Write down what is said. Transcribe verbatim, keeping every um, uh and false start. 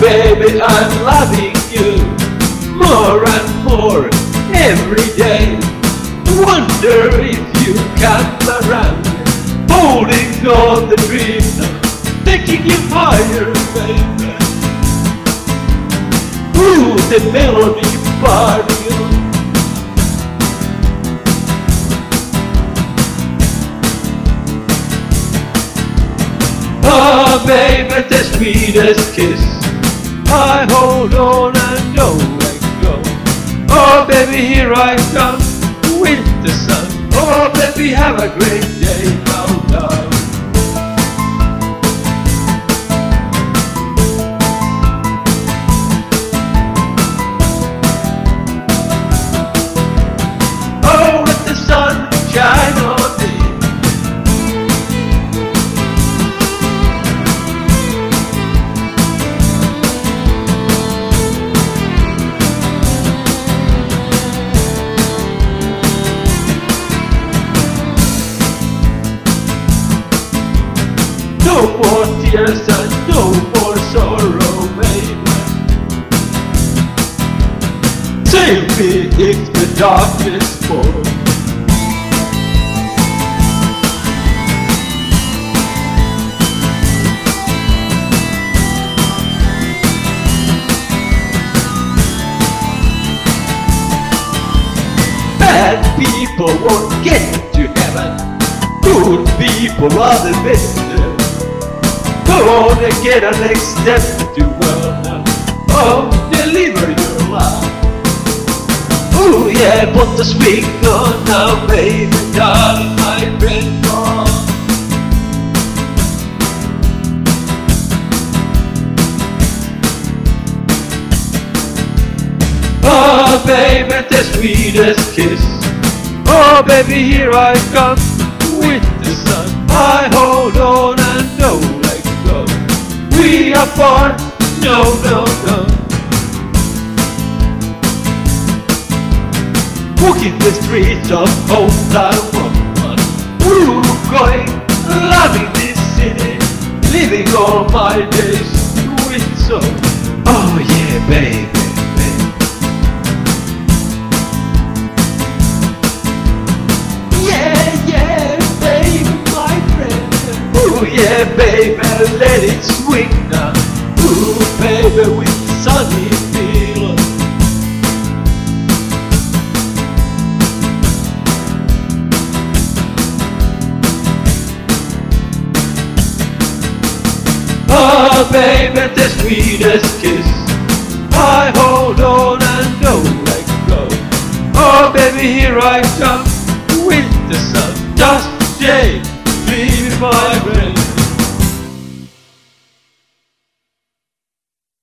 baby, I'm loving you more and more every day. Wonder if you come around, holding on the dream now, taking you higher, baby. Ooh, the melody party on. Oh, baby, the sweetest kiss, I hold on and don't let go. Oh, baby, here I come with the sun. Oh, baby, have a great day now, love. Oh, let the sun shine on me. No more tears and no more sorrow, baby. Save me if the darkness falls. Bad people won't get to heaven. Good people are the best. Go on and get a next step to well. Oh, deliver your love. Oh yeah, put the swing on now, baby, darling, my friend. Oh baby, the sweetest kiss. Oh baby, here I come with the sun. I hold on and don't let go. We are apart, no, no, no. Walking the streets of hometown woman. Ooh, going, loving this city, living all my days with so. Oh yeah, baby. Ooh yeah, baby, let it swing now. Ooh, baby, with sunny feel. Oh, baby, the sweetest kiss. I hold on and don't let go. Oh, baby, here I come.